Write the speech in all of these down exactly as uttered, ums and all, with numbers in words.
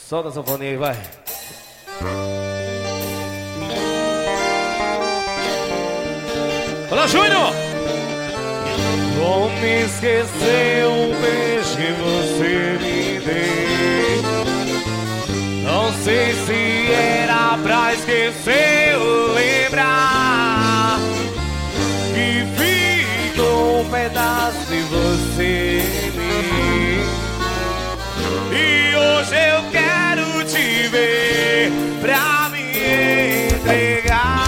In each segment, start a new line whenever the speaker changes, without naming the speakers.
Solta a sanfoninha aí, vai. Olá, Júnior! Como esquecer o beijo que você me deu? Não sei se era pra esquecer ou lembrar que ficou um pedaço de você em mim. E hoje eu quero te ver pra me entregar.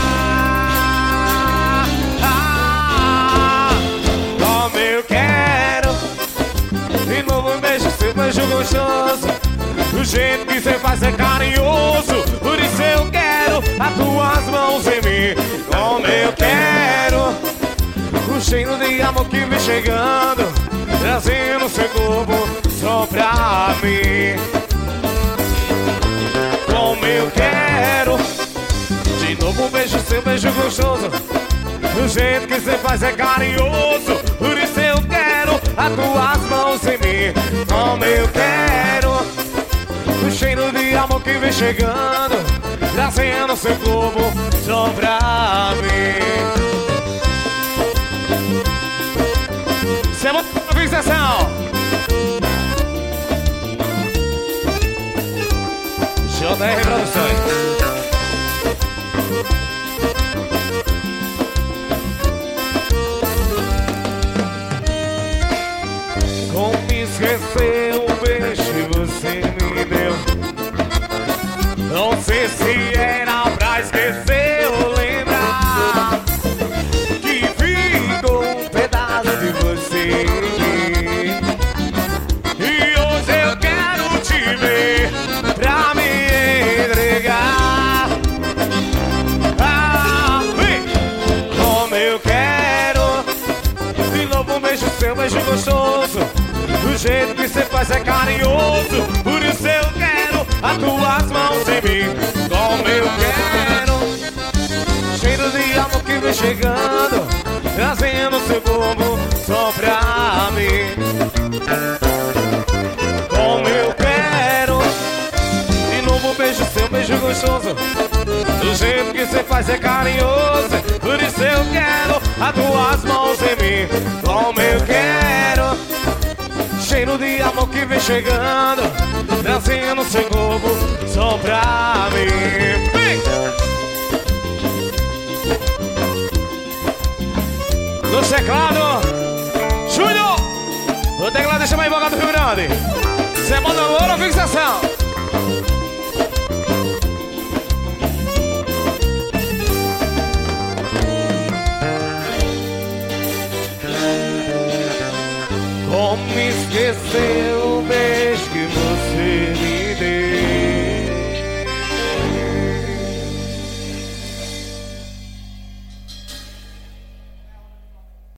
Ah, como eu quero de novo um beijo, seu beijo gostoso. Do jeito que você faz é carinhoso. Por isso eu quero as tuas mãos em mim. Como eu quero o cheiro de amor que vem chegando, trazendo seu corpo só pra mim. Como eu quero de novo um beijo, seu beijo gostoso. Do jeito que você faz é carinhoso. Por isso eu quero as tuas mãos em mim. Como eu quero o cheiro de amor que vem chegando, trazendo seu corpo só pra mim. Semana da fixação. J R Produções. Como esquecer o beijo que você me deu? Não sei se era pra esquecer ou lembrar que ficou um pedaço de você. E hoje eu quero te ver pra me entregar. Ah, vem! Como eu quero de novo um beijo, seu beijo gostoso. Do jeito que você faz é carinhoso. Por isso eu quero as tuas mãos em mim. Como eu quero cheiro de amor que vem chegando, trazendo seu corpo só pra mim. Como eu quero de novo um beijo, seu beijo gostoso. Do jeito que você faz é carinhoso. Por isso eu quero as tuas mãos em mim. Como eu quero cheiro de amor que vem chegando, trazendo seu corpo só pra mim. Vem! No teclado, Júnior! No teclado deixa mais invocado do Rio Grande. Semana agora a fixação. Como esquecer o beijo que você me deu?